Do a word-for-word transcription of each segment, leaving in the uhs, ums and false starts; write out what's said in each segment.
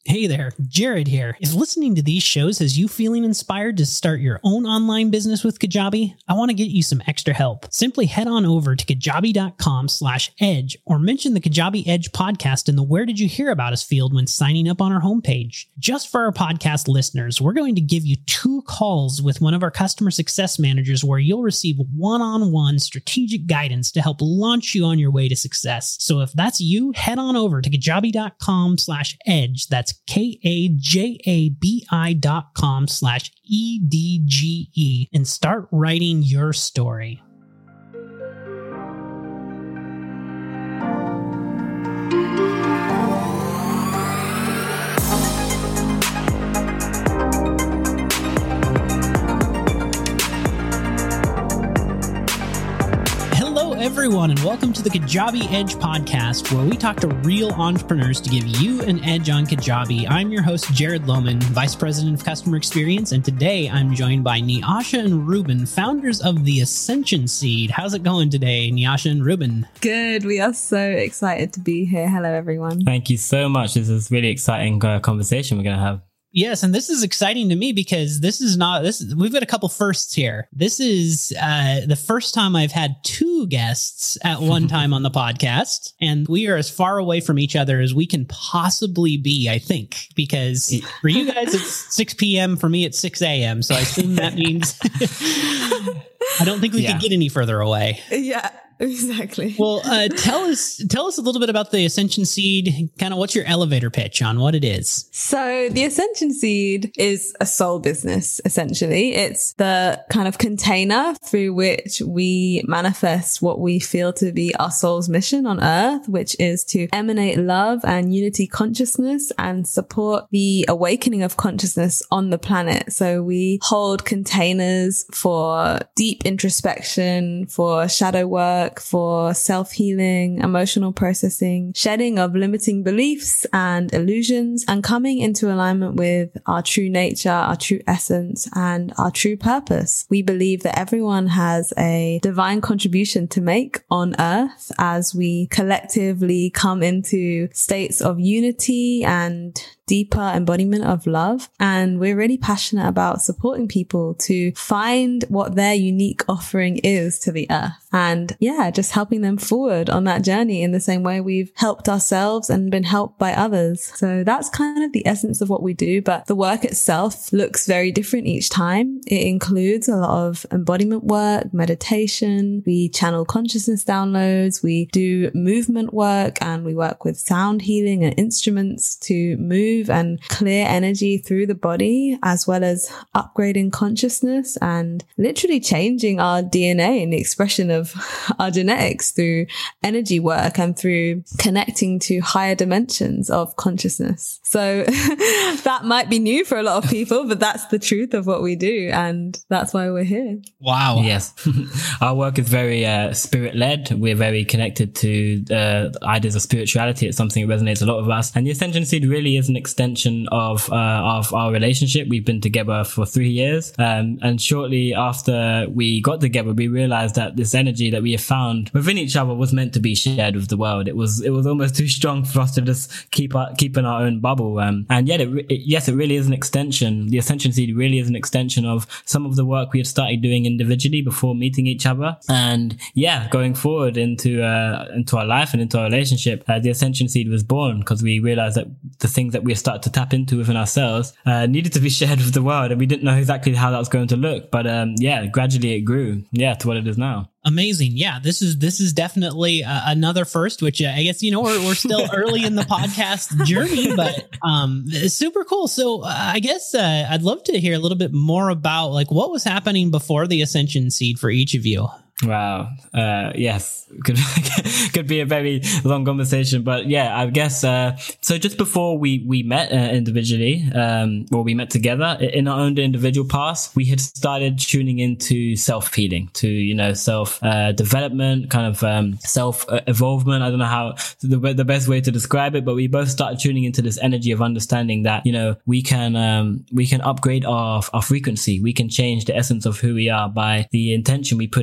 Hey there, Jared here. If listening to these shows has you feeling inspired to start your own online business with Kajabi, I want to get you some extra help. Simply head on over to kajabi.com slash edge or mention the Kajabi Edge podcast in the Where Did You Hear About Us field when signing up on our homepage. Just for our podcast listeners, we're going to give you two calls with one of our customer success managers where you'll receive one-on-one strategic guidance to help launch you on your way to success. So if that's you, head on over to kajabi.com slash edge. That's K-A-J-A-B-I dot com slash E-D-G-E and start writing your story. Everyone, and welcome to the Kajabi Edge podcast, where we talk to real entrepreneurs to give you an edge on Kajabi. I'm your host, Jared Lohman, Vice President of Customer Experience, and today I'm joined by Nyasha and Ruben, founders of the Ascension Seed. How's it going today, Nyasha and Ruben? Good. We are so excited to be here. Hello, everyone. Thank you so much. This is a really exciting uh, conversation we're going to have. Yes, and this is exciting to me because this is not this. We've got a couple firsts here. This is uh, the first time I've had two guests at one time on the podcast, and we are as far away from each other as we can possibly be, I think, because for you guys it's six p.m. For me it's six a.m. So I assume that means I don't think we yeah. could get any further away. Yeah. Exactly. Well, uh, tell us tell us a little bit about the Ascension Seed. Kind of what's your elevator pitch on what it is? So the Ascension Seed is a soul business, essentially. It's the kind of container through which we manifest what we feel to be our soul's mission on earth, which is to emanate love and unity consciousness and support the awakening of consciousness on the planet. So we hold containers for deep introspection, for shadow work, for self-healing, emotional processing, shedding of limiting beliefs and illusions, and coming into alignment with our true nature, our true essence, and our true purpose. We believe that everyone has a divine contribution to make on earth as we collectively come into states of unity and deeper embodiment of love. And we're really passionate about supporting people to find what their unique offering is to the earth. And yeah, just helping them forward on that journey in the same way we've helped ourselves and been helped by others. So that's kind of the essence of what we do. But the work itself looks very different each time. It includes a lot of embodiment work, meditation. We channel consciousness downloads. We do movement work, and we work with sound healing and instruments to move and clear energy through the body, as well as upgrading consciousness and literally changing our D N A and the expression of our genetics through energy work and through connecting to higher dimensions of consciousness. So that might be new for a lot of people, but that's the truth of what we do, and that's why we're here. Wow. Yes. Our work is very uh, spirit-led. We're very connected to uh, ideas of spirituality. It's something that resonates a lot with us. And the Ascension Seed really is an extension of uh, of our relationship. We've been together for three years. Um, and shortly after we got together, we realized that this energy that we have found within each other was meant to be shared with the world. It was it was almost too strong for us to just keep our, keep in our own bubble. Um, and yet, it, it, yes, it really is an extension. The Ascension Seed really is an extension of some of the work we had started doing individually before meeting each other. And yeah, going forward into uh, into our life and into our relationship, uh, the Ascension Seed was born because we realized that the things that we started to tap into within ourselves uh, needed to be shared with the world, and we didn't know exactly how that was going to look. But um, yeah, gradually it grew, yeah, to what it is now. Amazing. Yeah, this is this is definitely uh, another first, which uh, I guess, you know, we're, we're still early in the podcast journey, but um, it's super cool. So uh, I guess uh, I'd love to hear a little bit more about like what was happening before the Ascension Seed for each of you. Wow. Uh, yes, could could be a very long conversation, but yeah, I guess. Uh, so just before we we met uh, individually, um, or we met together in our own individual paths, we had started tuning into self healing, to you know self uh, development, kind of um, self evolvement. I don't know how the the best way to describe it, but we both started tuning into this energy of understanding that you know we can um, we can upgrade our our frequency, we can change the essence of who we are by the intention we put into our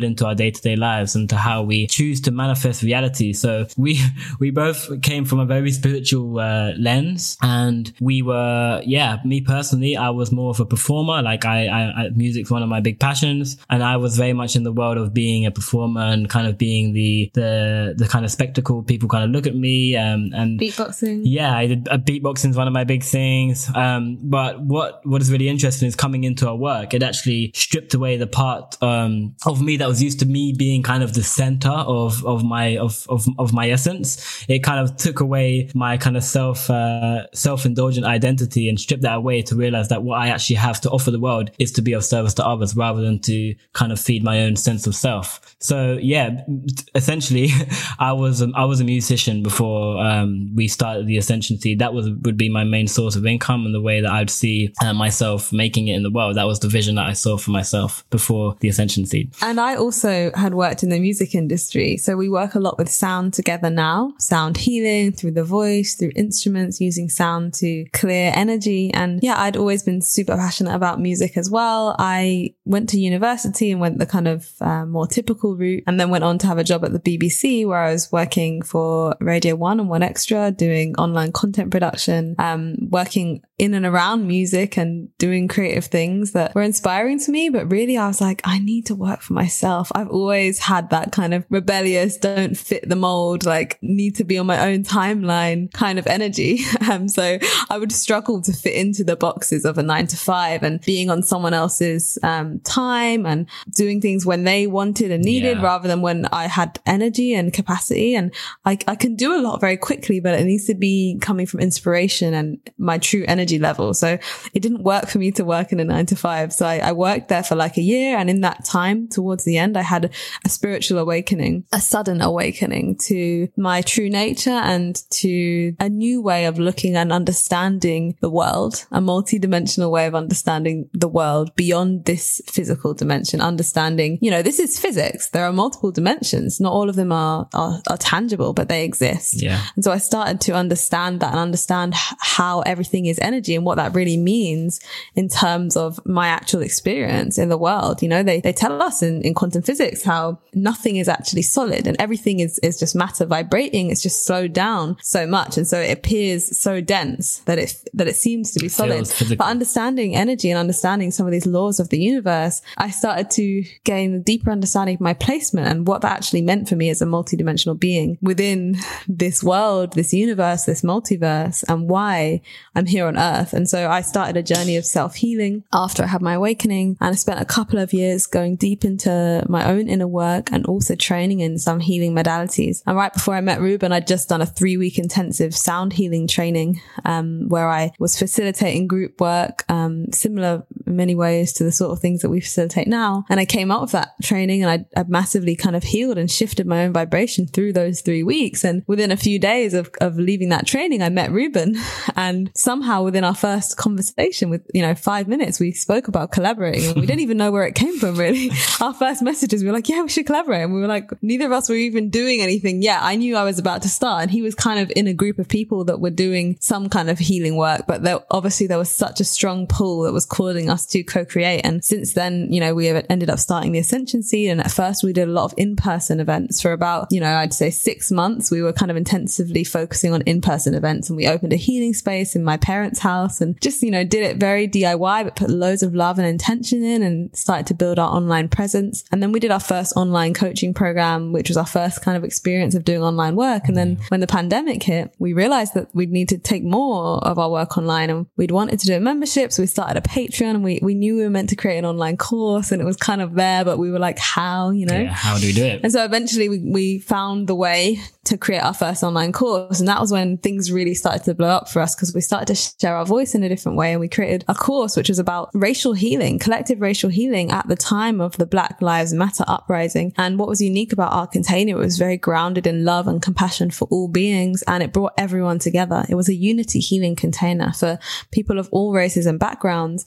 day-to-day lives and to how we choose to manifest reality. So we we both came from a very spiritual uh, lens, and we were, yeah, me personally, I was more of a performer. Like I, I, I music's one of my big passions, and I was very much in the world of being a performer and kind of being the the the kind of spectacle. People kind of look at me, um, and beatboxing. Yeah, I did. Uh, beatboxing is one of my big things. Um, but what what is really interesting is coming into our work, it actually stripped away the part um of me that was used to me being kind of the center of of my of of of my essence. It kind of took away my kind of self uh, self-indulgent identity and stripped that away to realize that what I actually have to offer the world is to be of service to others rather than to kind of feed my own sense of self. So yeah, essentially, I was um, I was a musician before um, we started the Ascension Seed. That was would be my main source of income and the way that I'd see uh, myself making it in the world. That was the vision that I saw for myself before the Ascension Seed. And I also had worked in the music industry, so we work a lot with sound together now. Sound healing through the voice, through instruments, using sound to clear energy. And yeah, I'd always been super passionate about music as well. I went to university and went the kind of uh, more typical route, and then went on to have a job at the B B C where I was working for Radio One and One Extra, doing online content production, um, working in and around music and doing creative things that were inspiring to me. But really, I was like, I need to work for myself. I've always had that kind of rebellious, don't fit the mold, like need to be on my own timeline kind of energy. Um, so I would struggle to fit into the boxes of a nine to five and being on someone else's um, time and doing things when they wanted and needed, yeah, rather than when I had energy and capacity. And I, I can do a lot very quickly, but it needs to be coming from inspiration and my true energy level. So it didn't work for me to work in a nine to five. So I, I worked there for like a year. And in that time, towards the end, I had a, a spiritual awakening, a sudden awakening to my true nature and to a new way of looking and understanding the world, a multi-dimensional way of understanding the world beyond this physical dimension, understanding, you know, this is physics. There are multiple dimensions. Not all of them are, are, are tangible, but they exist. Yeah. And so I started to understand that and understand h- how everything is energy and what that really means in terms of my actual experience in the world. You know, they, they tell us in, in quantum physics how nothing is actually solid and everything is, is just matter vibrating. It's just slowed down so much. And so it appears so dense that it, that it seems to be solid. But understanding energy and understanding some of these laws of the universe, I started to gain a deeper understanding of my placement and what that actually meant for me as a multidimensional being within this world, this universe, this multiverse, and why I'm here on earth. And so I started a journey of self-healing after I had my awakening, and I spent a couple of years going deep into my own inner work and also training in some healing modalities. And right before I met Ruben, I'd just done a three week intensive sound healing training, um, where I was facilitating group work, um, similar in many ways to the sort of things that we facilitate now. And I came out of that training and I, I massively kind of healed and shifted my own vibration through those three weeks. And within a few days of, of leaving that training, I met Ruben, and somehow within our first conversation with, you know, five minutes, we spoke about collaborating, and we didn't even know where it came from really. Our first messages, we were like, yeah, we should collaborate. And we were like, neither of us were even doing anything yet. I knew I was about to start, and he was kind of in a group of people that were doing some kind of healing work, but there, obviously there was such a strong pull that was calling us to co-create. And since then, you know, we have ended up starting the Ascension Seed. And at first we did a lot of in-person events for about, you know, I'd say six months. We were kind of intensively focusing on in-person events, and we opened a healing space in my parents' house and just, you know, did it very D I Y, but put loads of love and intention in and started to build our online presence. And then we did our first online coaching program, which was our first kind of experience of doing online work. And then when the pandemic hit, we realized that we'd need to take more of our work online, and we'd wanted to do a membership. So we started a Patreon, and we, we knew we were meant to create an online course, and it was kind of there, but we were like, how, you know? Yeah, how do we do it? And so eventually we, we found the way to create our first online course. And that was when things really started to blow up for us, because we started to share our voice in a different way. And we created a course which was about racial healing, collective racial healing at the time of the Black Lives Matter uprising. And what was unique about our container, it was very grounded in love and compassion for all beings. And it brought everyone together. It was a unity healing container for people of all races and backgrounds, encouraging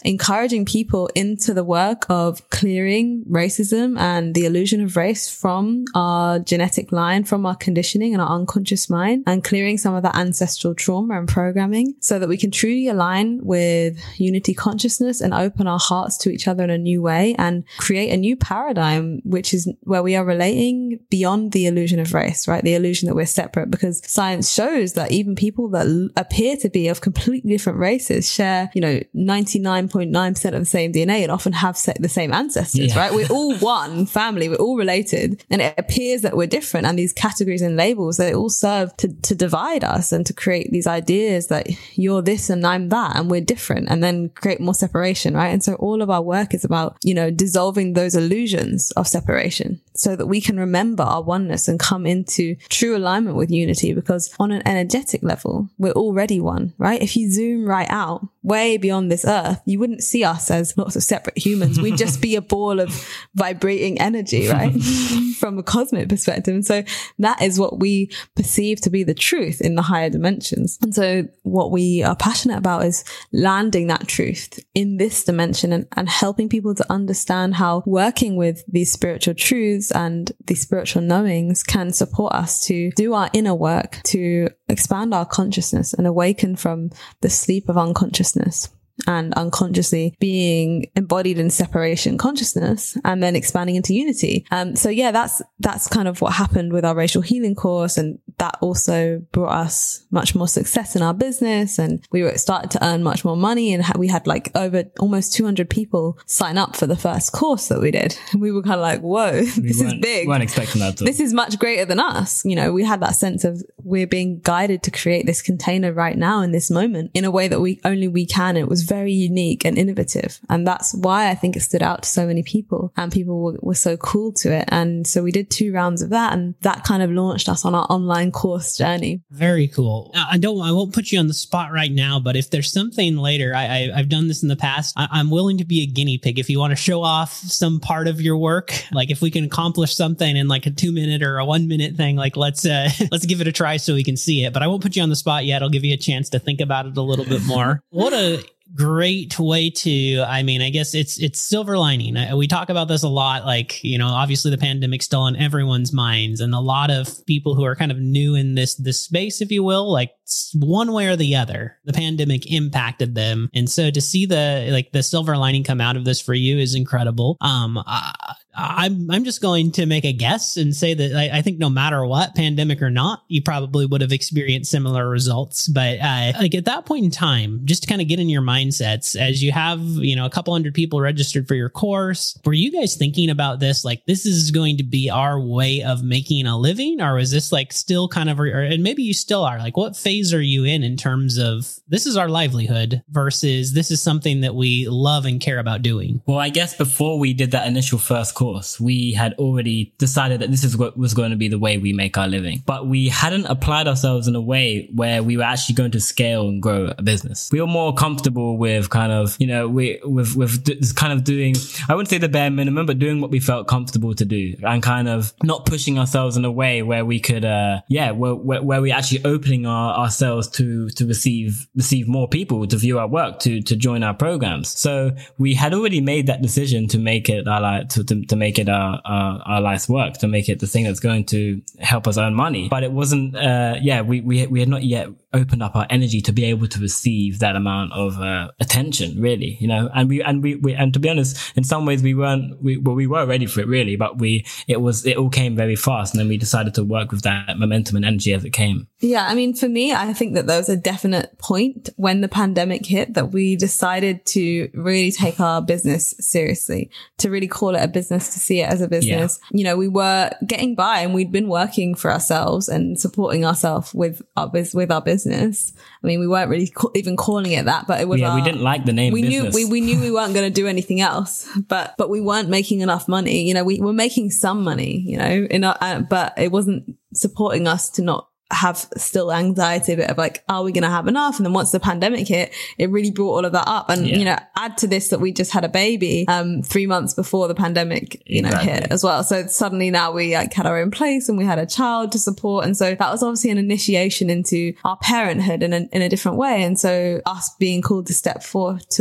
encouraging people into the work of clearing racism and the illusion of race from our genetic line, from our conditioning and our unconscious mind, and clearing some of that ancestral trauma and programming so that we can truly align with unity consciousness and open our hearts to each other in a new way and create a new paradigm, which is where we are relating beyond the illusion of race, right? The illusion that we're separate, because science shows that even people that l- appear to be of completely different races share, you know, ninety-nine point nine percent of the same D N A and often have se- the same ancestors, yeah. right? We're all one family. We're all related, and it appears that we're different. And these categories and labels, they all serve to, to divide us and to create these ideas that you're this and I'm that and we're different, and then create more separation, right? And so all of our work is about, you know, dissolving those illusions of separation so that we can remember our oneness and come into true alignment with unity, because on an energetic level, we're already one, right? If you zoom right out, way beyond this earth, you wouldn't see us as lots of separate humans. We'd just be a ball of vibrating energy, right? From a cosmic perspective. And so that is what we perceive to be the truth in the higher dimensions. And so what we are passionate about is landing that truth in this dimension and, and helping people to understand how working with these spiritual truths and these spiritual knowings can support us to do our inner work, to expand our consciousness and awaken from the sleep of unconsciousness and unconsciously being embodied in separation consciousness and then expanding into unity. Um, so yeah, that's, that's kind of what happened with our racial healing course. And that also brought us much more success in our business. And we were started to earn much more money. And we had like over almost two hundred people sign up for the first course that we did. And we were kind of like, whoa, this we is big. We weren't expecting that. To. This is much greater than us. You know, we had that sense of we're being guided to create this container right now in this moment in a way that we only we can. It was very unique and innovative. And that's why I think it stood out to so many people, and people were, were so cool to it. And so we did two rounds of that, and that kind of launched us on our online course journey. Very cool. I don't, I won't put you on the spot right now, but if there's something later, I, I I've done this in the past. I, I'm willing to be a guinea pig. If you want to show off some part of your work, like if we can accomplish something in like a two minute or a one minute thing, like let's, uh, let's give it a try so we can see it, but I won't put you on the spot yet. I'll give you a chance to think about it a little bit more. What a great way to, I mean, I guess it's, it's silver lining. I, we talk about this a lot, like, you know, obviously the pandemic's still on everyone's minds, and a lot of people who are kind of new in this, this space, if you will, like one way or the other, the pandemic impacted them. And so to see the, like the silver lining come out of this for you is incredible. Um, I, I'm, I'm just going to make a guess and say that I, I think no matter what, pandemic or not, you probably would have experienced similar results. But uh, like at that point in time, just to kind of get in your mindsets as you have, you know, a couple hundred people registered for your course, were you guys thinking about this? Like, this is going to be our way of making a living? Or is this like still kind of, or, and maybe you still are, like, what phase are you in in terms of this is our livelihood versus this is something that we love and care about doing? Well, I guess before we did that initial first course, we had already decided that this is what was going to be the way we make our living. But we hadn't applied ourselves in a way where we were actually going to scale and grow a business. We were more comfortable with kind of, you know, we with with this kind of doing, I wouldn't say the bare minimum, but doing what we felt comfortable to do, and kind of not pushing ourselves in a way where we could, uh, yeah, where where, where we actually opening our, ourselves to to receive receive more people to view our work, to to join our programs. So we had already made that decision to make it our like to to, to make it our, our, our life's work, to make it the thing that's going to help us earn money. But it wasn't, uh, yeah, we, we, we had not yet opened up our energy to be able to receive that amount of, uh, attention, really, you know, and we, and we, we, and to be honest, in some ways we weren't, we, well, we were ready for it really, but we, it was, it all came very fast. And then we decided to work with that momentum and energy as it came. Yeah. I mean, for me, I think that there was a definite point when the pandemic hit that we decided to really take our business seriously, to really call it a business, to see it as a business. Yeah. You know, we were getting by and we'd been working for ourselves and supporting ourselves with our, with our business. I mean, we weren't really ca- even calling it that, but it was, yeah, our, we didn't like the name we business. Knew, we, we knew we weren't going to do anything else, but, but we weren't making enough money. You know, we were making some money, you know, in our, uh, but it wasn't supporting us to not have still anxiety a bit of like, are we going to have enough? And then once the pandemic hit, it really brought all of that up. And, yeah. you know, add to this that we just had a baby, um, three months before the pandemic, you exactly. know, hit as well. So suddenly now we like had our own place and we had a child to support. And so that was obviously an initiation into our parenthood in a, in a different way. And so us being called to step forth to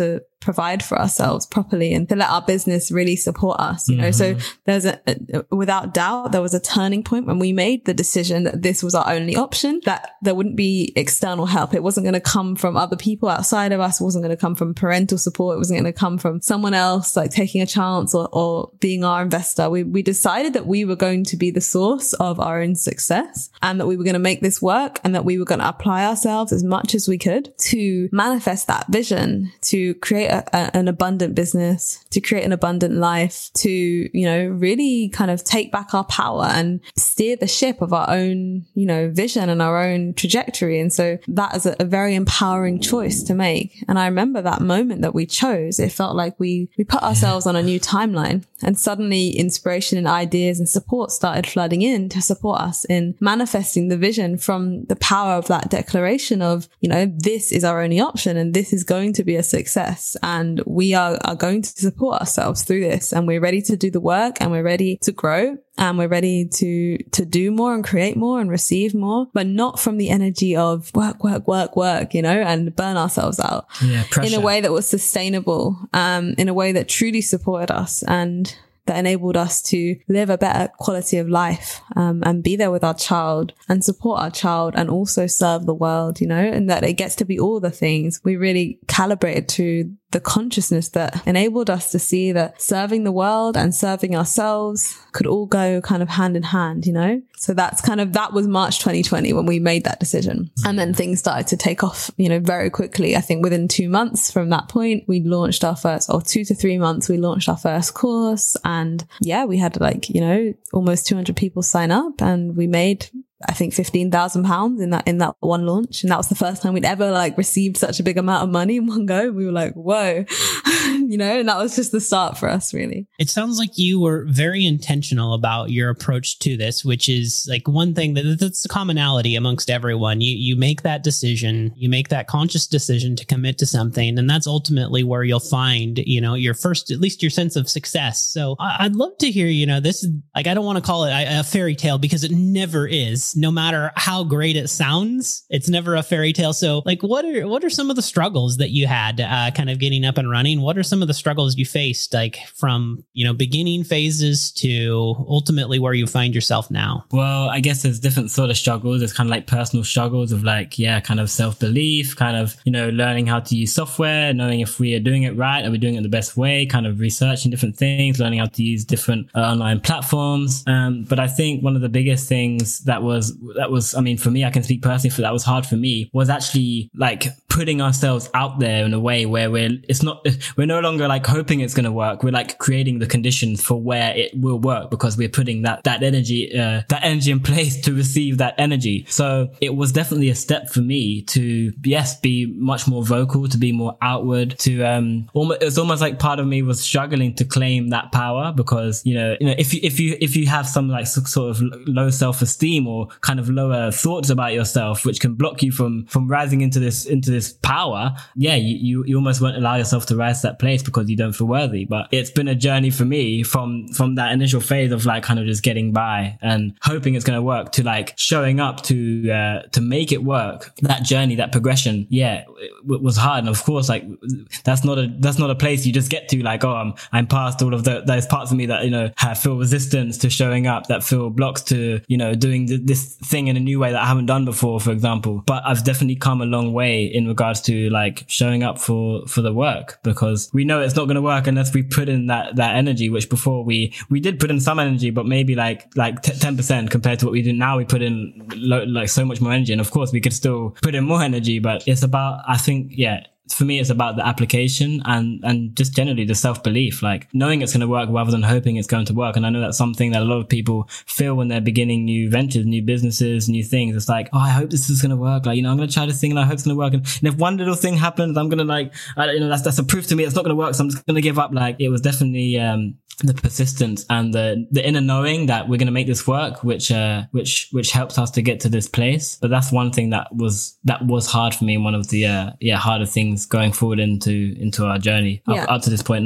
provide for ourselves properly and to let our business really support us, you know. Mm-hmm. So there's a, a, without doubt, there was a turning point when we made the decision that this was our only option, that there wouldn't be external help. It wasn't going to come from other people outside of us. It wasn't going to come from parental support. It wasn't going to come from someone else like taking a chance or, or being our investor. We, we decided that we were going to be the source of our own success and that we were going to make this work and that we were going to apply ourselves as much as we could to manifest that vision, to create a, a, an abundant business, to create an abundant life, to, you know, really kind of take back our power and steer the ship of our own, you know, vision and our own trajectory. And so that is a, a very empowering choice to make. And I remember that moment that we chose, it felt like we, we put ourselves on a new timeline, and suddenly inspiration and ideas and support started flooding in to support us in manifesting the vision from the power of that declaration of, you know, this is our only option and this is going to be a success. And we are, are going to support ourselves through this, and we're ready to do the work, and we're ready to grow, and we're ready to, to do more and create more and receive more, but not from the energy of work, work, work, work, you know, and burn ourselves out yeah, in a way that was sustainable, um, in a way that truly supported us and that enabled us to live a better quality of life, um, and be there with our child and support our child and also serve the world, you know, and that it gets to be all the things. We really calibrated to the consciousness that enabled us to see that serving the world and serving ourselves could all go kind of hand in hand, you know? So that's kind of, that was March twenty twenty when we made that decision. And then things started to take off, you know, very quickly. I think within two months from that point, we launched our first, or two to three months, we launched our first course. And yeah, we had like, you know, almost two hundred people sign up, and we made, I think, fifteen thousand pounds in that, in that one launch. And that was the first time we'd ever like received such a big amount of money in one go. We were like, whoa, you know, and that was just the start for us, really. It sounds like you were very intentional about your approach to this, which is like one thing that that's a commonality amongst everyone. You, you make that decision, you make that conscious decision to commit to something. And that's ultimately where you'll find, you know, your first, at least your sense of success. So I, I'd love to hear, you know, this is like, I don't want to call it a, a fairy tale because it never is. No matter how great it sounds, it's never a fairy tale. So like, what are, what are some of the struggles that you had uh, kind of getting up and running? What are some of the struggles you faced, like from, you know, beginning phases to ultimately where you find yourself now? Well, I guess there's different sort of struggles. There's kind of like personal struggles of like, yeah, kind of self-belief, kind of, you know, learning how to use software, knowing if we are doing it right, are we doing it the best way, kind of researching different things, learning how to use different uh, online platforms. Um, but I think one of the biggest things that was that was, I mean, for me, I can speak personally for that was hard for me, was actually like putting ourselves out there in a way where we're, it's not, we're no longer like hoping it's going to work. We're like creating the conditions for where it will work because we're putting that, that energy, uh, that energy in place to receive that energy. So it was definitely a step for me to, yes, be much more vocal, to be more outward, to, um, almost, it's almost like part of me was struggling to claim that power because, you know, you know, if you, if you, if you have some like sort of low self-esteem or kind of lower thoughts about yourself, which can block you from, from rising into this, into this power, yeah, you, you, you almost won't allow yourself to rise to that place because you don't feel worthy. But it's been a journey for me from, from that initial phase of like kind of just getting by and hoping it's going to work to like showing up to, uh, to make it work. That journey, that progression, yeah, it, it was hard. And of course, like that's not a, that's not a place you just get to like, oh, I'm, I'm past all of the, those parts of me that, you know, have feel resistance to showing up, that feel blocks to, you know, doing th- this thing in a new way that I haven't done before, for example. But I've definitely come a long way in regards to like showing up for, for the work, because we know it's not going to work unless we put in that, that energy, which before we, we did put in some energy, but maybe like, like ten percent compared to what we do now. We put in lo- like so much more energy. And of course we could still put in more energy, but it's about, I think, yeah, for me, it's about the application and, and just generally the self-belief, like knowing it's going to work rather than hoping it's going to work. And I know that's something that a lot of people feel when they're beginning new ventures, new businesses, new things. It's like, oh, I hope this is going to work. Like, you know, I'm going to try this thing and I hope it's going to work. And, and if one little thing happens, I'm going to like, I, you know, that's, that's a proof to me it's not going to work. So I'm just going to give up. Like, it was definitely, um, the persistence and the, the inner knowing that we're going to make this work, which, uh, which, which helps us to get to this place. But that's one thing that was, that was hard for me. One of the, uh, yeah, harder things going forward into, into our journey yeah. up, up to this point now.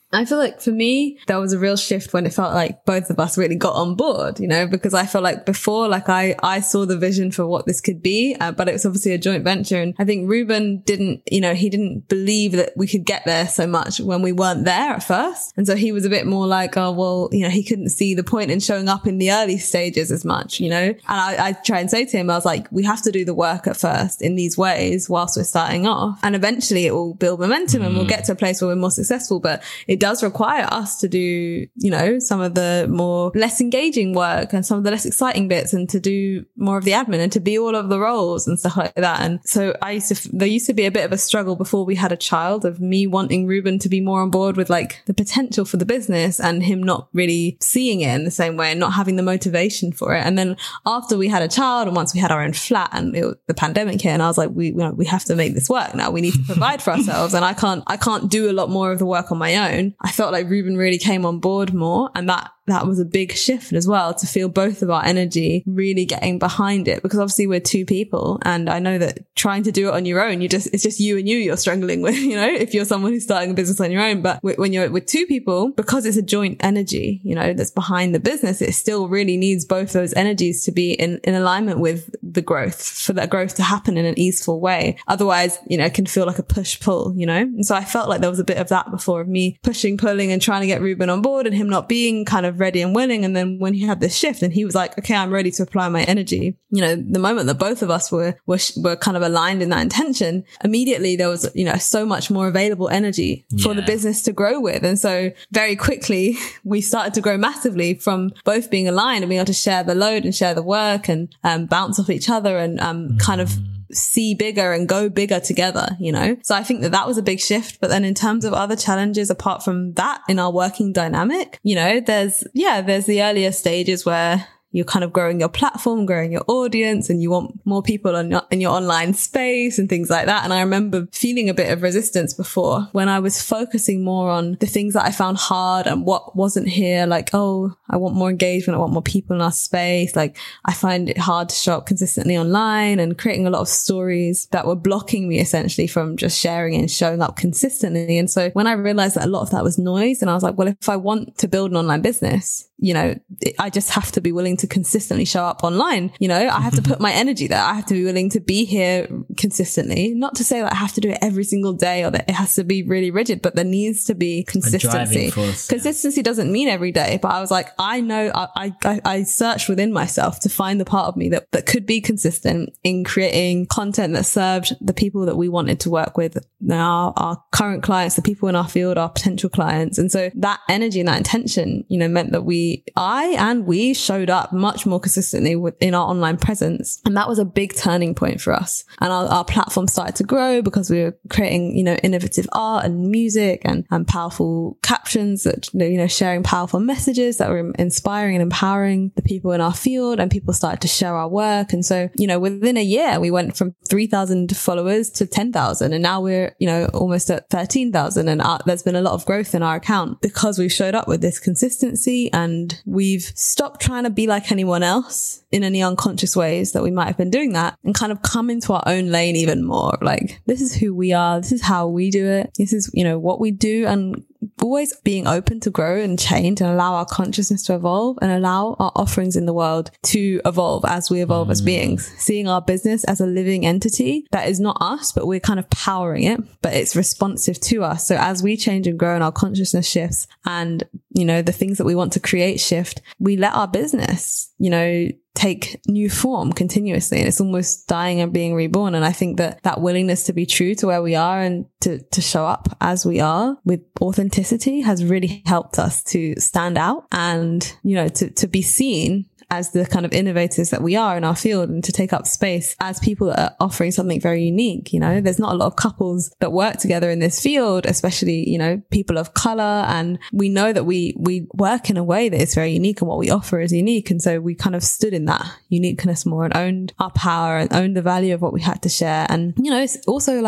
I feel like for me, there was a real shift when it felt like both of us really got on board, you know, because I felt like before, like I, I saw the vision for what this could be, uh, but it was obviously a joint venture. And I think Ruben didn't, you know, he didn't believe that we could get there so much when we weren't there at first. And so he was a bit more like, oh, well, you know, he couldn't see the point in showing up in the early stages as much, you know, and I, I try and say to him, I was like, we have to do the work at first in these ways whilst we're starting off. And eventually it will build momentum mm. and we'll get to a place where we're more successful. But it does require us to do, you know, some of the more less engaging work and some of the less exciting bits, and to do more of the admin and to be all of the roles and stuff like that. And so I used to, there used to be a bit of a struggle before we had a child of me wanting Ruben to be more on board with like the potential for the business and him not really seeing it in the same way and not having the motivation for it. And then after we had a child and once we had our own flat and it, the pandemic hit, and I was like, we, you know, we have to make this work now. We need to provide for ourselves. And I can't, I can't do a lot more of the work on my own. I felt like Ruben really came on board more, and that that was a big shift as well, to feel both of our energy really getting behind it, because obviously we're two people, and I know that trying to do it on your own, you just, it's just you and you you're struggling with, you know, if you're someone who's starting a business on your own. But when you're with two people, because it's a joint energy, you know, that's behind the business, it still really needs both those energies to be in, in alignment with the growth, for that growth to happen in an easeful way. Otherwise, you know, it can feel like a push pull, you know? And so I felt like there was a bit of that before, of me pushing, pulling and trying to get Ruben on board and him not being kind of ready and willing. And then when he had this shift and he was like, okay, I'm ready to apply my energy, you know, the moment that both of us were, were, were kind of aligned in that intention, immediately there was, you know, so much more available energy for yeah. the business to grow with. And so very quickly we started to grow massively from both being aligned and being able to share the load and share the work and um, bounce off each other and um, mm. kind of see bigger and go bigger together, you know? So I think that that was a big shift. But then in terms of other challenges, apart from that in our working dynamic, you know, there's, yeah, there's the earlier stages where you're kind of growing your platform, growing your audience, and you want more people on your, in your online space and things like that. And I remember feeling a bit of resistance before when I was focusing more on the things that I found hard and what wasn't here. Like, oh, I want more engagement. I want more people in our space. Like, I find it hard to show up consistently online, and creating a lot of stories that were blocking me essentially from just sharing and showing up consistently. And so when I realized that a lot of that was noise, and I was like, well, if I want to build an online business, you know, I just have to be willing to consistently show up online. You know, I have to put my energy there. I have to be willing to be here consistently. Not to say that I have to do it every single day or that it has to be really rigid, but there needs to be consistency. Force, consistency yeah. doesn't mean every day, but I was like, I know I, I, I searched within myself to find the part of me that, that could be consistent in creating content that served the people that we wanted to work with, our, our current clients, the people in our field, our potential clients. And so that energy and that intention, you know, meant that we I and we showed up much more consistently within our online presence. And that was a big turning point for us. And our, our platform started to grow because we were creating, you know, innovative art and music and, and powerful captions that, you know, sharing powerful messages that were inspiring and empowering the people in our field, and people started to share our work. And so, you know, within a year, we went from three thousand followers to ten thousand. And now we're, you know, almost at thirteen thousand. And our, there's been a lot of growth in our account because we've showed up with this consistency, and And we've stopped trying to be like anyone else in any unconscious ways that we might have been doing that, and kind of come into our own lane even more. Like, this is who we are. This is how we do it. This is, you know, what we do. And always being open to grow and change and allow our consciousness to evolve and allow our offerings in the world to evolve as we evolve mm. as beings, seeing our business as a living entity that is not us, but we're kind of powering it, but it's responsive to us. So as we change and grow and our consciousness shifts and, you know, the things that we want to create shift, we let our business, you know, take new form continuously, and it's almost dying and being reborn. And I think that that willingness to be true to where we are and to, to show up as we are with authenticity has really helped us to stand out and, you know, to, to be seen as the kind of innovators that we are in our field, and to take up space as people that are offering something very unique. You know, there's not a lot of couples that work together in this field, especially, you know, people of color. And we know that we, we work in a way that is very unique, and what we offer is unique. And so we kind of stood in that uniqueness more and owned our power and owned the value of what we had to share. And, you know, it's also like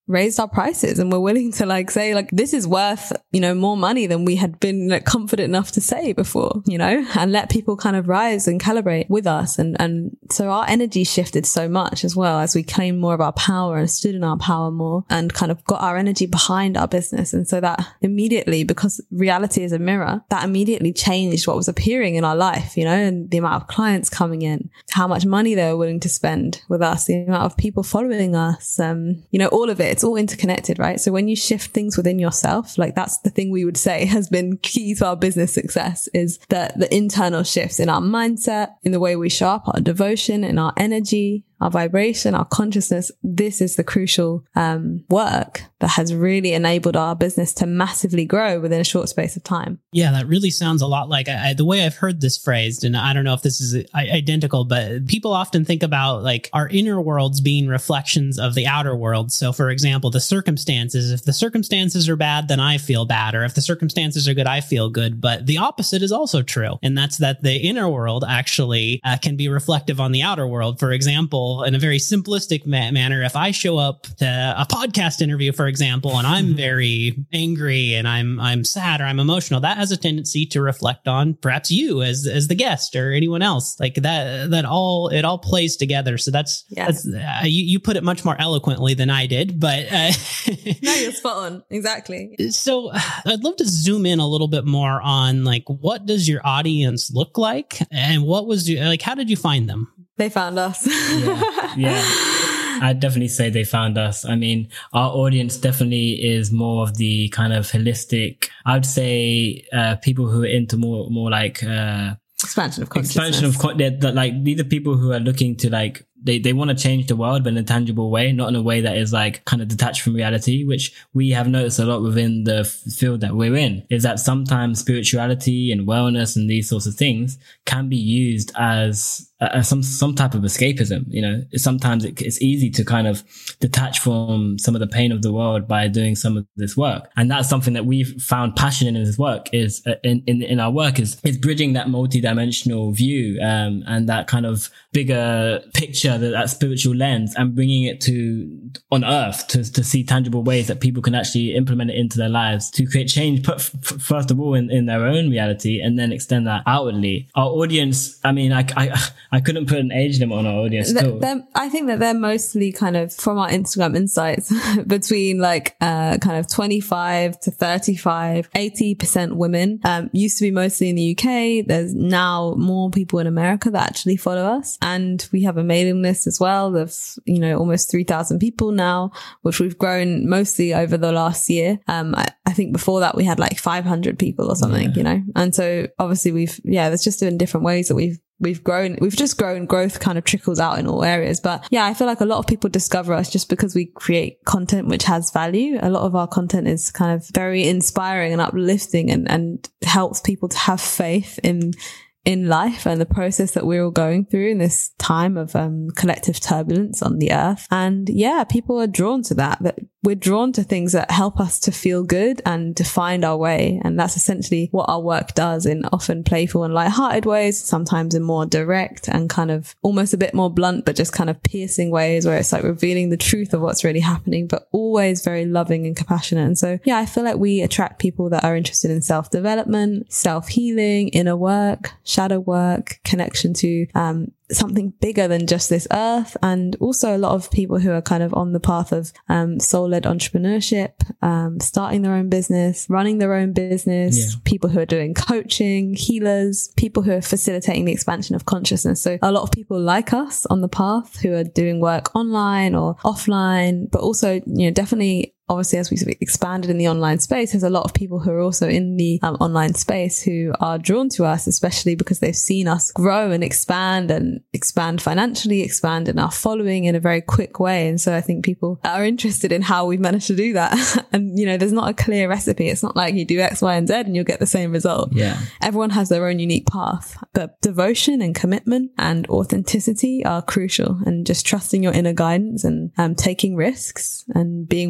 raised our prices, and we're willing to like say like, this is worth, you know, more money than we had been like confident enough to say before, you know, and let people kind of rise and calibrate with us. And, and so our energy shifted so much as well as we claimed more of our power and stood in our power more and kind of got our energy behind our business. And so that immediately, because reality is a mirror, that immediately changed what was appearing in our life, you know, and the amount of clients coming in, how much money they were willing to spend with us, the amount of people following us, um, you know, all of it, it's all interconnected, right? So when you shift things within yourself, like that's the thing we would say has been key to our business success, is that the internal shifts in our mindset, in the way we show up, our devotion, in our energy, our vibration, our consciousness. This is the crucial um, work that has really enabled our business to massively grow within a short space of time. Yeah, that really sounds a lot like I, the way I've heard this phrased, and I don't know if this is identical, but people often think about like our inner worlds being reflections of the outer world. So for example, the circumstances, if the circumstances are bad, then I feel bad, or if the circumstances are good, I feel good. But the opposite is also true. And that's that the inner world actually uh, can be reflective on the outer world. For example, in a very simplistic ma- manner, if I show up to a podcast interview, for example, and I'm very angry and I'm I'm sad or I'm emotional, that has a tendency to reflect on perhaps you as as the guest or anyone else. Like that that all it all plays together. So that's, yes. that's uh, you, you put it much more eloquently than I did, but uh, no, you're spot on. Exactly. So I'd love to zoom in a little bit more on like, what does your audience look like, and what was your, like, how did you find them? They found us. yeah. yeah. I'd definitely say they found us. I mean, our audience definitely is more of the kind of holistic, I would say, uh, people who are into more, more like, uh, expansion of consciousness. Expansion of, con- they're, they're like, these are people who are looking to like, they, they want to change the world, but in a tangible way, not in a way that is like kind of detached from reality, which we have noticed a lot within the f- field that we're in, is that sometimes spirituality and wellness and these sorts of things can be used as Uh, some some type of escapism. You know, sometimes it, it's easy to kind of detach from some of the pain of the world by doing some of this work, and that's something that we've found passion in this work is uh, in, in in our work is is bridging that multi-dimensional view um, and that kind of bigger picture, that, that spiritual lens, and bringing it to on earth to to see tangible ways that people can actually implement it into their lives to create change. Put f- first of all in, in their own reality, and then extend that outwardly. Our audience, I mean, I I. I couldn't put an age limit on our audience too. I think that they're mostly kind of, from our Instagram insights, between like uh kind of twenty-five to thirty-five, eighty percent women. Um, used to be mostly in the U K. There's now more people in America that actually follow us. And we have a mailing list as well of, you know, almost three thousand people now, which we've grown mostly over the last year. Um, I, I think before that we had like five hundred people or something, yeah. you know? And so obviously we've, yeah, there's just been different ways that we've We've grown, we've just grown, growth kind of trickles out in all areas. But yeah, I feel like a lot of people discover us just because we create content which has value. A lot of our content is kind of very inspiring and uplifting and, and helps people to have faith in in life and the process that we're all going through in this time of um, collective turbulence on the earth. And yeah, people are drawn to that, that we're drawn to things that help us to feel good and to find our way. And that's essentially what our work does, in often playful and lighthearted ways, sometimes in more direct and kind of almost a bit more blunt, but just kind of piercing ways where it's like revealing the truth of what's really happening, but always very loving and compassionate. And so, yeah, I feel like we attract people that are interested in self-development, self-healing, inner work, shadow work, connection to um something bigger than just this earth, and also a lot of people who are kind of on the path of um soul-led entrepreneurship, um starting their own business, running their own business, yeah. people who are doing coaching, healers, people who are facilitating the expansion of consciousness. So a lot of people like us on the path who are doing work online or offline, but also, you know, definitely obviously, as we've expanded in the online space, there's a lot of people who are also in the um, online space who are drawn to us, especially because they've seen us grow and expand and expand financially, expand in our following in a very quick way. And so I think people are interested in how we've managed to do that. And, you know, there's not a clear recipe. It's not like you do X, Y, and Z and you'll get the same result. Yeah. Everyone has their own unique path, but devotion and commitment and authenticity are crucial, and just trusting your inner guidance and um, taking risks and being willing to do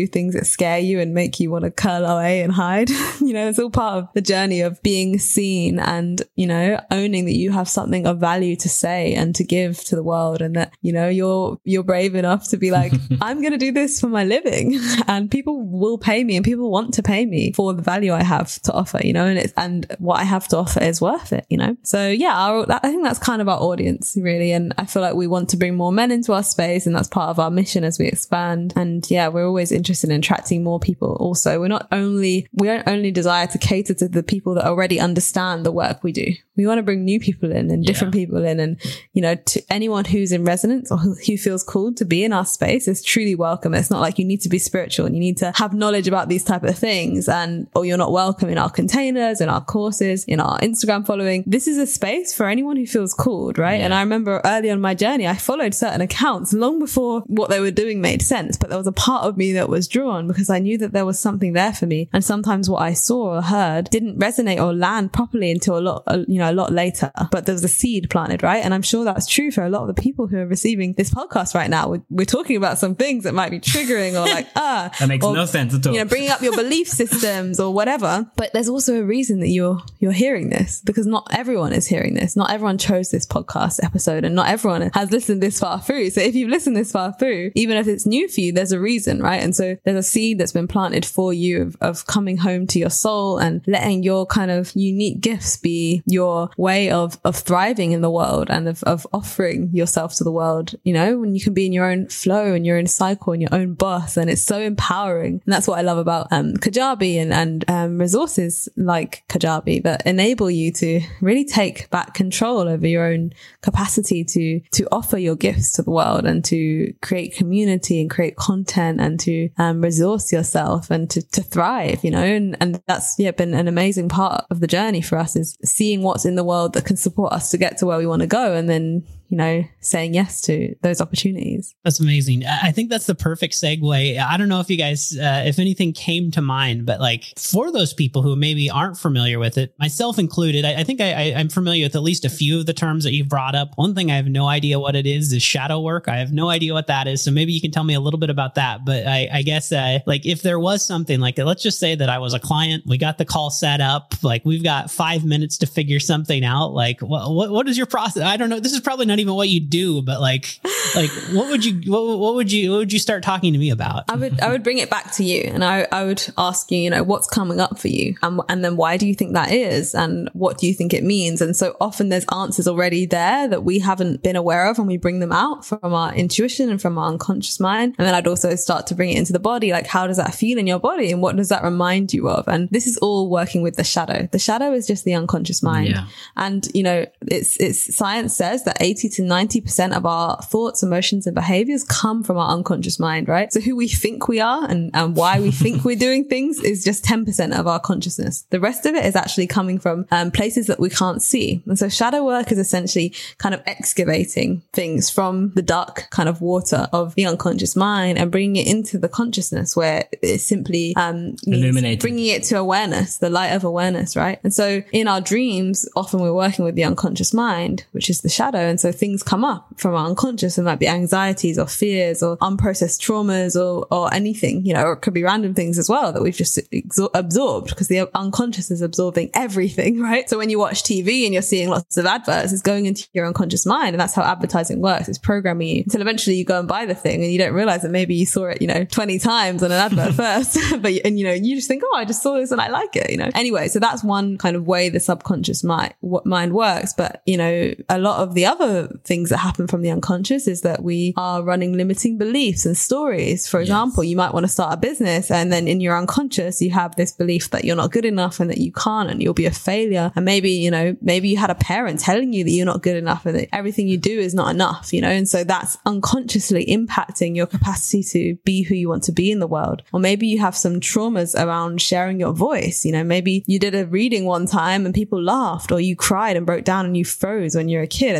do things that scare you and make you want to curl away and hide. You know, it's all part of the journey of being seen and, you know, owning that you have something of value to say and to give to the world, and that, you know, you're, you're brave enough to be like, I'm going to do this for my living and people will pay me and people want to pay me for the value I have to offer, you know, and it's, and what I have to offer is worth it, you know? So yeah, our, I think that's kind of our audience really. And I feel like we want to bring more men into our space, and that's part of our mission as we expand. And yeah, we're always interested in attracting more people. Also, we're not only, we don't only desire to cater to the people that already understand the work we do. We want to bring new people in and different yeah. people in, and, you know, to anyone who's in resonance or who, who feels called to be in our space is truly welcome. It's not like you need to be spiritual and you need to have knowledge about these type of things, and, or you're not welcome in our containers, in our courses, in our Instagram following. This is a space for anyone who feels called, right? Yeah. And I remember early on my journey, I followed certain accounts long before what they were doing made sense, but there was a part of me that was drawn because I knew that there was something there for me. And sometimes what I saw or heard didn't resonate or land properly until a lot, you know, a lot later, but there was a seed planted, right? And I'm sure that's true for a lot of the people who are receiving this podcast right now. We're, we're talking about some things that might be triggering or like, ah, that makes or, no sense at all. You know, bringing up your belief systems or whatever. But there's also a reason that you're, you're hearing this, because not everyone is hearing this. Not everyone chose this podcast episode, and not everyone has listened this far through. So if you've listened this far through, even if it's new for you, there's a reason, right? And so there's a seed that's been planted for you of, of coming home to your soul and letting your kind of unique gifts be your way of, of thriving in the world and of, of offering yourself to the world, you know, when you can be in your own flow and your own cycle and your own boss. And it's so empowering. And that's what I love about um, Kajabi and, and um, resources like Kajabi that enable you to really take back control over your own capacity to, to offer your gifts to the world and to create community and create content and to um, resource yourself and to, to thrive, you know, and, and that's yeah been an amazing part of the journey for us, is seeing what's in the world that can support us to get to where we want to go, and then, you know, saying yes to those opportunities. That's amazing. I think that's the perfect segue. I don't know if you guys, uh, if anything came to mind, but like for those people who maybe aren't familiar with it, myself included, I, I think I, I, I'm familiar with at least a few of the terms that you've brought up. One thing I have no idea what it is is shadow work. I have no idea what that is. So maybe you can tell me a little bit about that. But I, I guess uh, like if there was something like, let's just say that I was a client, we got the call set up, like we've got five minutes to figure something out. Like what, what, what is your process? I don't know. This is probably not even what you do, but like, like what would you, what, what would you, what would you start talking to me about? I would, I would bring it back to you, and I, I would ask you, you know, what's coming up for you, and and then why do you think that is, and what do you think it means? And so often there's answers already there that we haven't been aware of, and we bring them out from our intuition and from our unconscious mind. And then I'd also start to bring it into the body, like how does that feel in your body, and what does that remind you of? And this is all working with the shadow. The shadow is just the unconscious mind, yeah. And you know, it's it's science says that eighty to ninety percent of our thoughts, emotions, and behaviors come from our unconscious mind, right? So who we think we are and, and why we think we're doing things is just ten percent of our consciousness. The rest of it is actually coming from um, places that we can't see. And so shadow work is essentially kind of excavating things from the dark kind of water of the unconscious mind and bringing it into the consciousness, where it simply um, means bringing it to awareness, the light of awareness, right? And so in our dreams, often we're working with the unconscious mind, which is the shadow. And so things come up from our unconscious, and might be anxieties or fears or unprocessed traumas or, or anything, you know, or it could be random things as well that we've just exor- absorbed, because the unconscious is absorbing everything, right? So when you watch T V and you're seeing lots of adverts, it's going into your unconscious mind. And that's how advertising works. It's programming you until eventually you go and buy the thing and you don't realize that maybe you saw it, you know, twenty times on an advert first, but, and you know, you just think, oh, I just saw this and I like it, you know? Anyway, so that's one kind of way the subconscious mind, mind works. But, you know, a lot of the other things that happen from the unconscious is that we are running limiting beliefs and stories. For example, yes. You might want to start a business, and then in your unconscious, you have this belief that you're not good enough and that you can't and you'll be a failure. And maybe, you know, maybe you had a parent telling you that you're not good enough and that everything you do is not enough, you know? And so that's unconsciously impacting your capacity to be who you want to be in the world. Or maybe you have some traumas around sharing your voice. You know, maybe you did a reading one time and people laughed, or you cried and broke down and you froze when you're a kid. And that's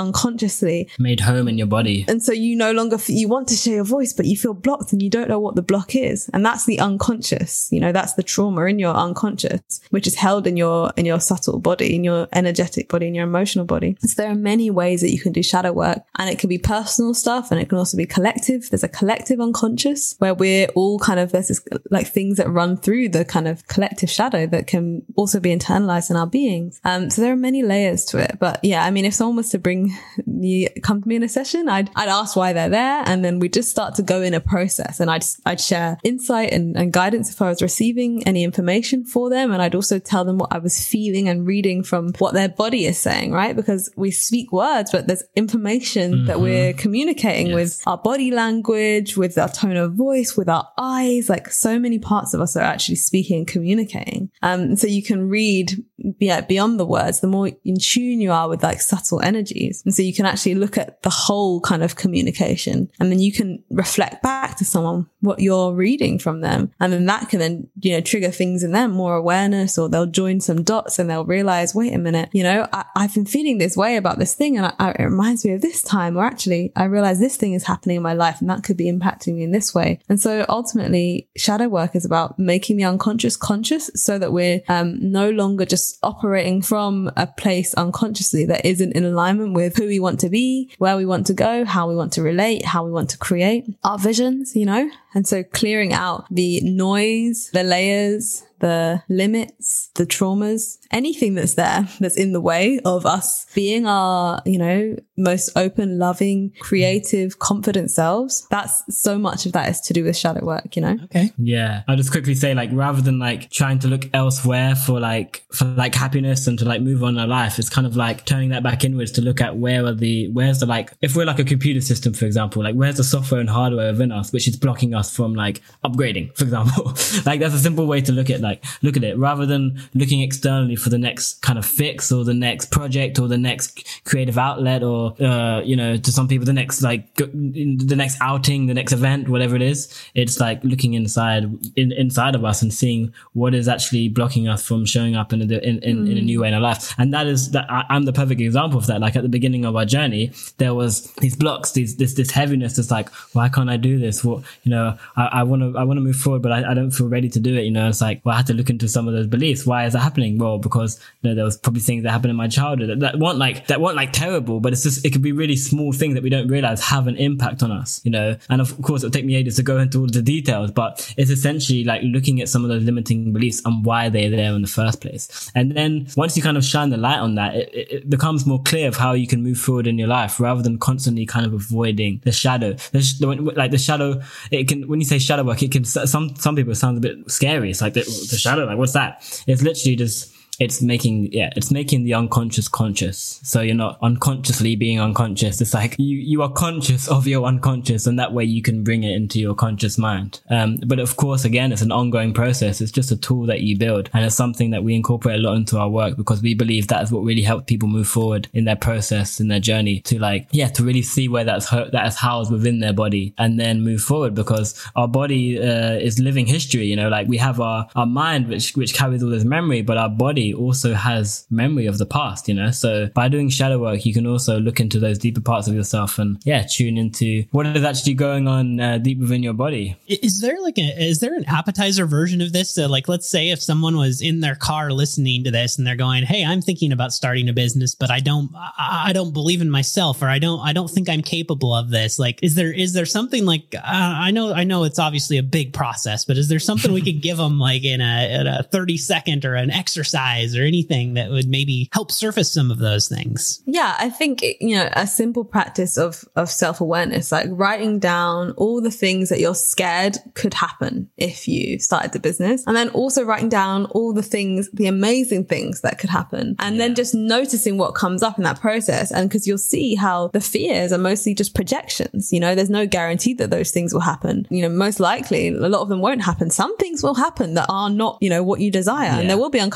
unconsciously made home in your body. And so you no longer, f- you want to share your voice, but you feel blocked and you don't know what the block is. And that's the unconscious, you know, that's the trauma in your unconscious, which is held in your, in your subtle body, in your energetic body, in your emotional body. So there are many ways that you can do shadow work, and it can be personal stuff and it can also be collective. There's a collective unconscious where we're all kind of, there's this like things that run through the kind of collective shadow that can also be internalized in our beings. Um, so there are many layers to it, but yeah, I mean, if someone was to bring me, come to me in a session, I'd, I'd ask why they're there. And then we just start to go in a process, and I'd, I'd share insight and, and guidance if I was receiving any information for them. And I'd also tell them what I was feeling and reading from what their body is saying, right? Because we speak words, but there's information mm-hmm. that we're communicating yes. with our body language, with our tone of voice, with our eyes. Like so many parts of us are actually speaking and communicating. Um, so you can read yeah, beyond the words, the more in tune you are with like subtle energies. And so you can actually look at the whole kind of communication, and then you can reflect back to someone what you're reading from them. And then that can then, you know, trigger things in them, more awareness, or they'll join some dots and they'll realize, wait a minute, you know, I, I've been feeling this way about this thing, and I, I, it reminds me of this time, or actually I realize this thing is happening in my life and that could be impacting me in this way. And so ultimately shadow work is about making the unconscious conscious, so that we're um, no longer just operating from a place unconsciously that isn't in alignment with who we want to be, where we want to go, how we want to relate, how we want to create our visions, you know? And so clearing out the noise, the layers, the limits, the traumas, anything that's there that's in the way of us being our, you know, most open, loving, creative, confident selves. That's so much of that is to do with shadow work, you know? Okay. Yeah. I'll just quickly say, like, rather than like trying to look elsewhere for like, for like happiness and to like move on in our life, it's kind of like turning that back inwards to look at where are the, where's the like, if we're like a computer system, for example, like where's the software and hardware within us, which is blocking us from like upgrading, for example. Like that's a simple way to look at like, look at it, rather than looking externally for the next kind of fix or the next project or the next creative outlet, or uh you know, to some people the next like the next outing, the next event, whatever it is. It's like looking inside in, inside of us and seeing what is actually blocking us from showing up in a in, in, mm. in a new way in our life. And that is that I, I'm the perfect example of that. Like at the beginning of our journey, there was these blocks, these this this heaviness. It's like, why can't I do this? What, you know, I want to I want to move forward, but I, I don't feel ready to do it. You know, it's like, well, I had to look into some of those beliefs. Why is that happening? Well, because you know, there was probably things that happened in my childhood that, that weren't like that weren't like terrible, but it's just, it could be really small things that we don't realize have an impact on us, you know. And of course, it'll take me ages to go into all the details, but it's essentially like looking at some of those limiting beliefs and why they're there in the first place. And then once you kind of shine the light on that, it, it becomes more clear of how you can move forward in your life, rather than constantly kind of avoiding the shadow. The, like the shadow, it can, when you say shadow work, it can, some some people, it sounds a bit scary. It's like the, the shadow, like what's that? It's literally just, it's making, yeah, it's making the unconscious conscious. So you're not unconsciously being unconscious. It's like you, you are conscious of your unconscious, and that way you can bring it into your conscious mind. Um, but of course, again, it's an ongoing process. It's just a tool that you build, and it's something that we incorporate a lot into our work, because we believe that is what really helps people move forward in their process, in their journey, to like, yeah, to really see where that's hurt, that is housed within their body, and then move forward, because our body uh, is living history. You know, like we have our, our mind, which, which carries all this memory, but our body also has memory of the past, you know. So by doing shadow work, you can also look into those deeper parts of yourself and yeah, tune into what is actually going on uh, deep within your body. Is there like a, is there an appetizer version of this? So like, let's say if someone was in their car listening to this and they're going, hey, I'm thinking about starting a business, but I don't, I, I don't believe in myself, or I don't, I don't think I'm capable of this. Like, is there, is there something like, uh, I know, I know it's obviously a big process, but is there something we could give them like in a, in a thirty second or an exercise or anything that would maybe help surface some of those things? Yeah, I think, you know, a simple practice of, of self-awareness, like writing down all the things that you're scared could happen if you started the business. And then also writing down all the things, the amazing things that could happen. And yeah. then just noticing what comes up in that process. And because you'll see how the fears are mostly just projections. You know, there's no guarantee that those things will happen. You know, most likely a lot of them won't happen. Some things will happen that are not, you know, what you desire. Yeah. And there will be uncomfortable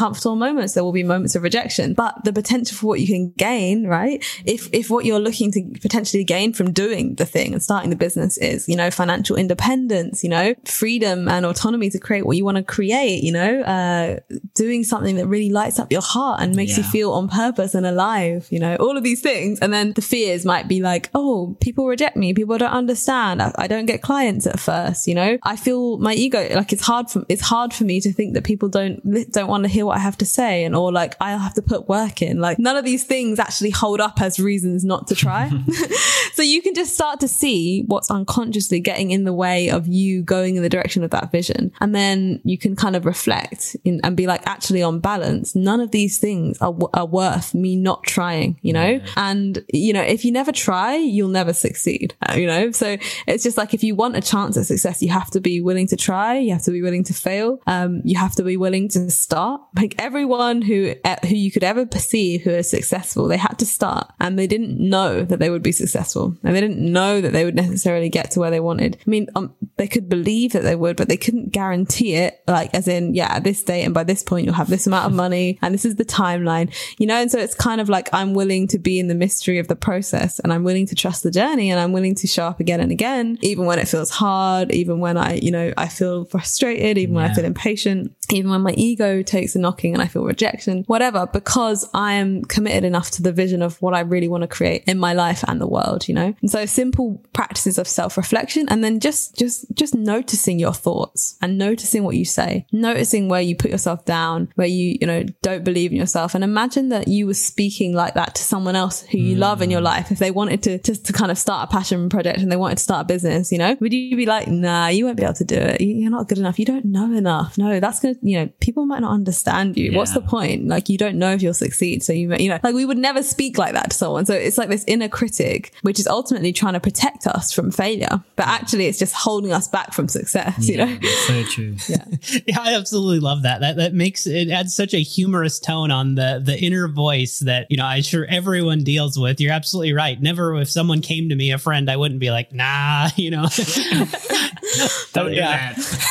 moments. There will be moments of rejection, but the potential for what you can gain, right? If, if what you're looking to potentially gain from doing the thing and starting the business is, you know, financial independence, you know, freedom and autonomy to create what you want to create, you know, uh, doing something that really lights up your heart and makes yeah. you feel on purpose and alive, you know, all of these things. And then the fears might be like, oh, people reject me. People don't understand. I, I don't get clients at first, you know, I feel my ego, like it's hard for, it's hard for me to think that people don't, don't want to hear what I have to say. And, or like, I'll have to put work in. Like none of these things actually hold up as reasons not to try. So you can just start to see what's unconsciously getting in the way of you going in the direction of that vision. And then you can kind of reflect in, and be like, actually on balance, none of these things are, are worth me not trying, you know? And, you know, if you never try, you'll never succeed, uh, you know? So it's just like, if you want a chance at success, you have to be willing to try. You have to be willing to fail. Um, you have to be willing to start. Like everyone who, who you could ever perceive who is successful, they had to start and they didn't know that they would be successful and they didn't know that they would necessarily get to where they wanted. I mean, um, they could believe that they would, but they couldn't guarantee it. Like, as in, yeah, at this date and by this point, you'll have this amount of money and this is the timeline, you know? And so it's kind of like, I'm willing to be in the mystery of the process and I'm willing to trust the journey and I'm willing to show up again and again, even when it feels hard, even when I, you know, I feel frustrated, even yeah. when I feel impatient, even when my ego takes a knocking and I feel rejection, whatever, because I am committed enough to the vision of what I really want to create in my life and the world, you know? And so simple practices of self-reflection and then just, just, just noticing your thoughts and noticing what you say, noticing where you put yourself down, where you, you know, don't believe in yourself. And imagine that you were speaking like that to someone else who you mm. love in your life. If they wanted to just to kind of start a passion project and they wanted to start a business, you know, would you be like, nah, you won't be able to do it. You're not good enough. You don't know enough. No, that's going to, you know, people might not understand you. Yeah. What's the point? Like, you don't know if you'll succeed. So you, you know, like we would never speak like that to someone. So it's like this inner critic, which is ultimately trying to protect us from failure, but actually it's just holding us back from success, yeah, you know? So true. Yeah. Yeah, I absolutely love that. That, that makes, it adds such a humorous tone on the, the inner voice that, you know, I'm sure everyone deals with. You're absolutely right. Never, if someone came to me, a friend, I wouldn't be like, nah, you know. Don't do yeah.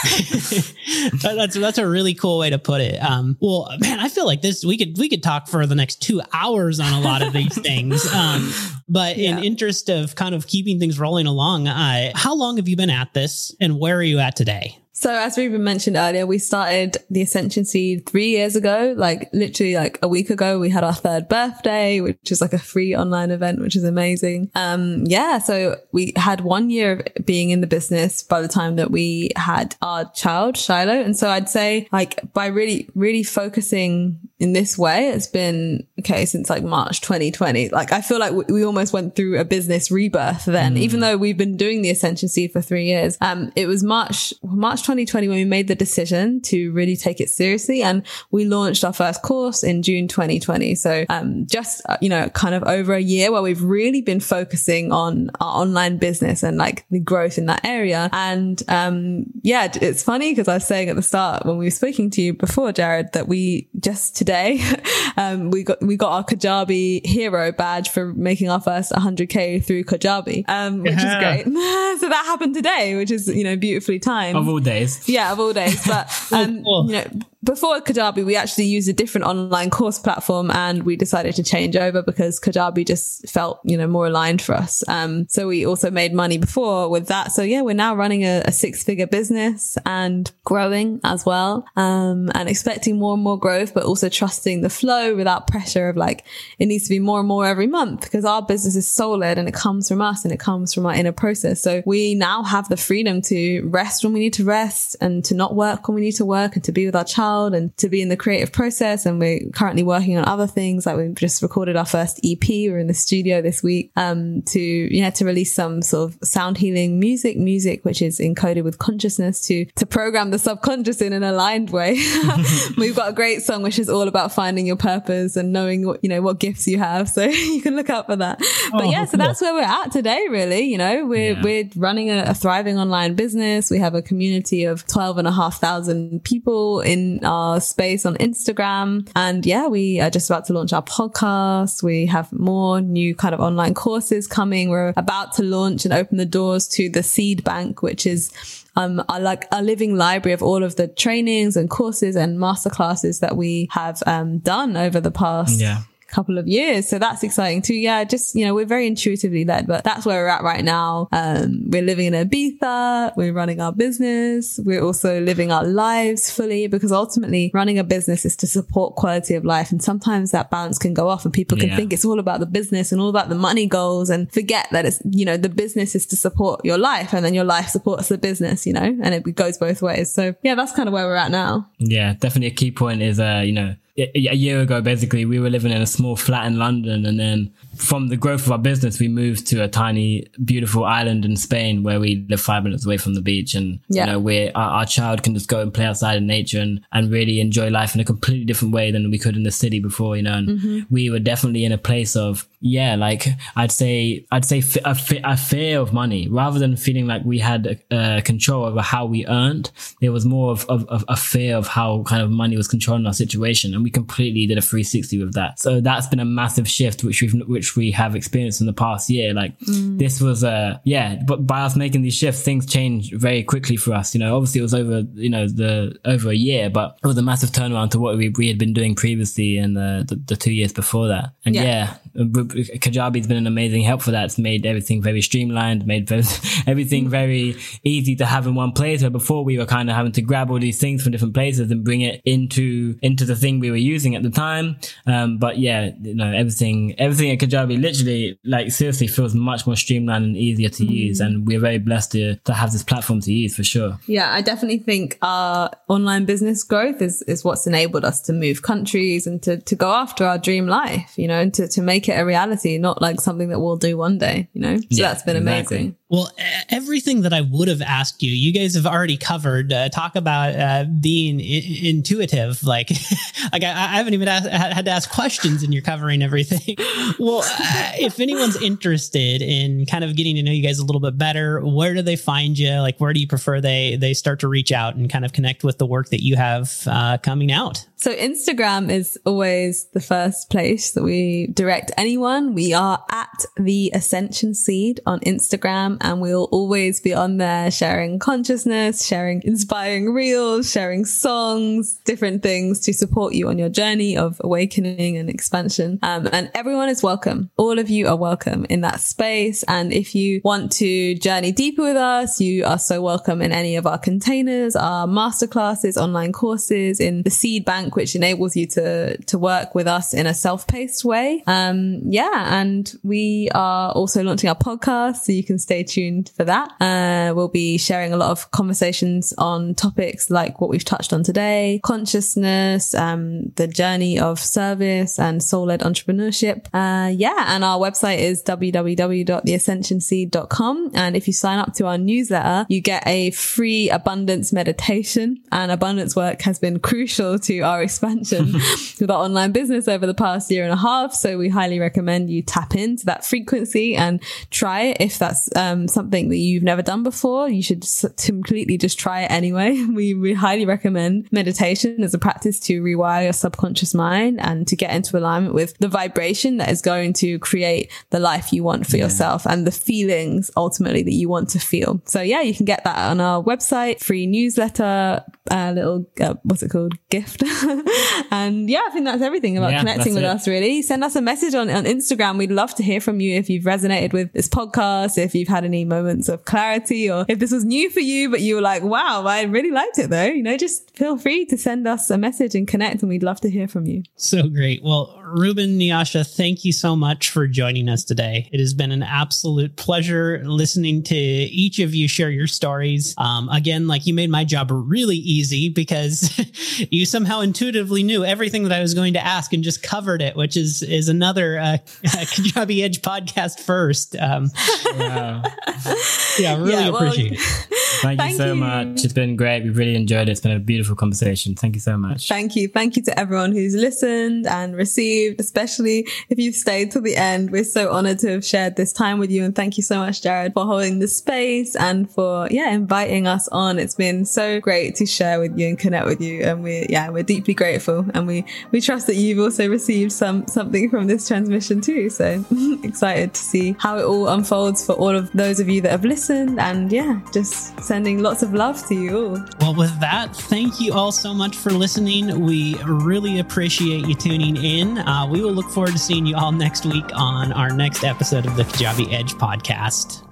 that. that's that's a really cool way to put it. Um, well, man, I feel like this we could we could talk for the next two hours on a lot of these things. Um, but yeah. in interest of kind of keeping things rolling along, uh, how long have you been at this, and where are you at today? So as we mentioned earlier, we started the Ascension Seed three years ago, like literally like a week ago. We had our third birthday, which is like a free online event, which is amazing. Um, yeah. So we had one year of being in the business by the time that we had our child, Shiloh. And so I'd say like by really, really focusing in this way, it's been okay since like March twenty twenty. Like I feel like we, we almost went through a business rebirth then, mm. even though we've been doing the Ascension Seed for three years. Um, it was March, March twenty twenty when we made the decision to really take it seriously, and we launched our first course in June twenty twenty. So um, just uh, you know, kind of over a year where we've really been focusing on our online business and like the growth in that area. And um, yeah, it's funny because I was saying at the start when we were speaking to you before, Jared, that we just today um, we got we got our Kajabi hero badge for making our first one hundred K through Kajabi, um, which yeah. is great. So that happened today, which is, you know, beautifully timed. Of all days. Yeah, of all days. But, um, you know, before Kajabi, we actually used a different online course platform, and we decided to change over because Kajabi just felt, you know, more aligned for us. Um, so we also made money before with that. So yeah, we're now running a, a six figure business and growing as well. Um, and expecting more and more growth, but also trusting the flow without pressure of like, it needs to be more and more every month, because our business is soul led and it comes from us and it comes from our inner process. So we now have the freedom to rest when we need to rest and to not work when we need to work and to be with our child and to be in the creative process. And we're currently working on other things. Like we've just recorded our first E P. We're in the studio this week, um, to, yeah, to release some sort of sound healing music, music, which is encoded with consciousness to, to program the subconscious in an aligned way. We've got a great song, which is all about finding your purpose and knowing what, you know, what gifts you have. So you can look out for that. Oh, but yeah, so that's where we're at today, really. You know, we're, yeah. we're running a, a thriving online business. We have a community of twelve and a half thousand people in our space on Instagram. And yeah, we are just about to launch our podcast. We have more new kind of online courses coming. We're about to launch and open the doors to the Seed Bank, which is um, a, like a living library of all of the trainings and courses and masterclasses that we have um, done over the past yeah. couple of years. So that's exciting too. Yeah, just, you know, we're very intuitively led, but that's where we're at right now. Um, we're living in Ibiza. We're running our business. We're also living our lives fully, because ultimately running a business is to support quality of life. And sometimes that balance can go off and people can yeah. think it's all about the business and all about the money goals, and forget that it's, you know, the business is to support your life, and then your life supports the business, you know, and it goes both ways. So yeah, that's kind of where we're at now. Yeah, definitely a key point is, uh, you know, a year ago, basically, we were living in a small flat in London. And then from the growth of our business, we moved to a tiny, beautiful island in Spain where we live five minutes away from the beach. And, yeah. you know, where our, our child can just go and play outside in nature and, and really enjoy life in a completely different way than we could in the city before, you know. And mm-hmm. we were definitely in a place of, yeah, like I'd say, I'd say a, a fear of money rather than feeling like we had uh, control over how we earned. There was more of, of, of a fear of how kind of money was controlling our situation. And we completely did a three sixty with that. So that's been a massive shift, which we've, which we have experienced in the past year. Like mm. this was a, uh, yeah, but by us making these shifts, things changed very quickly for us. You know, obviously it was over, you know, the, over a year, but it was a massive turnaround to what we, we had been doing previously in the, the, the two years before that. And yeah, yeah Kajabi's been an amazing help for that. It's made everything very streamlined, made very, everything very easy to have in one place. Where before we were kind of having to grab all these things from different places and bring it into, into the thing we were using at the time. Um, but yeah, you know, everything, everything at Kajabi literally, like seriously feels much more streamlined and easier to mm. use. And we're very blessed to, to have this platform to use for sure. Yeah, I definitely think our online business growth is, is what's enabled us to move countries and to, to go after our dream life, you know, and to, to make it a reality, not like something that we'll do one day, you know? So yeah, that's been exactly. amazing. Well, everything that I would have asked you, you guys have already covered. Uh, talk about uh, being I- intuitive. Like, like I, I haven't even asked, had to ask questions, and you're covering everything. Well, uh, if anyone's interested in kind of getting to know you guys a little bit better, where do they find you? Like, where do you prefer they they start to reach out and kind of connect with the work that you have uh, coming out? So Instagram is always the first place that we direct anyone. We are at The Ascension Seed on Instagram, and we'll always be on there sharing consciousness, sharing inspiring reels, sharing songs, different things to support you on your journey of awakening and expansion. Um, and everyone is welcome. All of you are welcome in that space. And if you want to journey deeper with us, you are so welcome in any of our containers, our masterclasses, online courses, in the Seed Bank, which enables you to to work with us in a self-paced way. Um, yeah, and we are also launching our podcast, so you can stay tuned for that. Uh, we'll be sharing a lot of conversations on topics like what we've touched on today: consciousness, um, the journey of service, and soul-led entrepreneurship. Uh, yeah, and our website is w w w dot the ascension seed dot com. And if you sign up to our newsletter, you get a free abundance meditation. And abundance work has been crucial to our expansion with our online business over the past year and a half. So we highly recommend you tap into that frequency and try it. If that's um, something that you've never done before, you should just completely just try it anyway. We, we highly recommend meditation as a practice to rewire your subconscious mind and to get into alignment with the vibration that is going to create the life you want for yeah. yourself and the feelings ultimately that you want to feel. So yeah, you can get that on our website, free newsletter, a little, uh, what's it called? Gift. And yeah, I think that's everything about yeah, connecting with it. us, really. Send us a message on, on Instagram. We'd love to hear from you if you've resonated with this podcast, if you've had any moments of clarity, or if this was new for you, but you were like, wow, I really liked it though. You know, just feel free to send us a message and connect, and we'd love to hear from you. So great. Well, Ruben, Nyasha, thank you so much for joining us today. It has been an absolute pleasure listening to each of you share your stories. Um, again, like you made my job really easy because you somehow intuitively knew everything that I was going to ask and just covered it, which is is another uh, Kajabi Edge podcast first. Um, wow. Yeah, really yeah, well, appreciate it. Thank, thank you so you. much. It's been great. We've really enjoyed it. It's been a beautiful conversation. Thank you so much. Thank you. Thank you to everyone who's listened and received, especially if you've stayed till the end. We're so honored to have shared this time with you. And thank you so much, Jared, for holding the space and for, yeah, inviting us on. It's been so great to share with you and connect with you. And we're, yeah, we're deeply deeply grateful, and we we trust that you've also received some something from this transmission too. So excited to see how it all unfolds for all of those of you that have listened, and yeah, just sending lots of love to you all. Well, with that, thank you all so much for listening. We really appreciate you tuning in. Uh, we will look forward to seeing you all next week on our next episode of the Kajabi Edge podcast.